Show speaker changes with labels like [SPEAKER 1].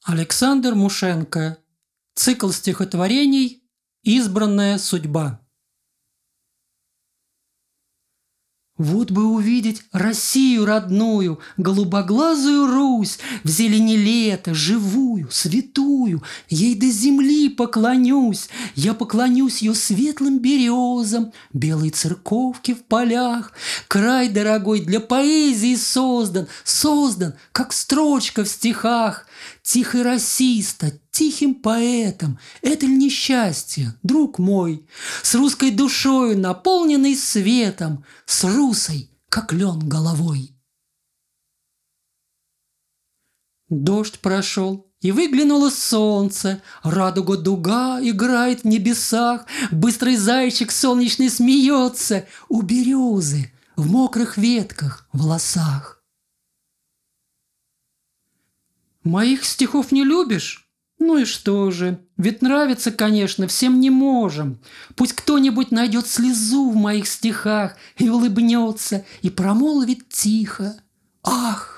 [SPEAKER 1] Александр Мушенко. Цикл стихотворений «Избранная судьба». Вот бы увидеть Россию родную, голубоглазую Русь, в зелени лета, живую, святую, ей до земли поклонюсь. Я поклонюсь ее светлым березам, белой церковке в полях. Край дорогой для поэзии создан, как строчка в стихах. Тихой расиста, тихим поэтом, это ли несчастье, друг мой? С русской душою, наполненной светом, с русой, как лен головой. Дождь прошел, и выглянуло солнце, радуга дуга играет в небесах, быстрый зайчик солнечный смеется у березы в мокрых ветках, волосах. Моих стихов не любишь? Ну и что же? Ведь нравится, конечно, всем не можем. Пусть кто-нибудь найдет слезу в моих стихах и улыбнется, и промолвит тихо: ах,